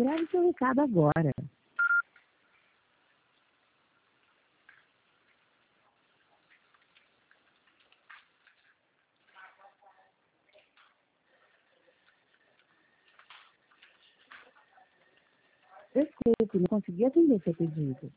grave seu recado agora. Desculpe, não consegui atender seu pedido.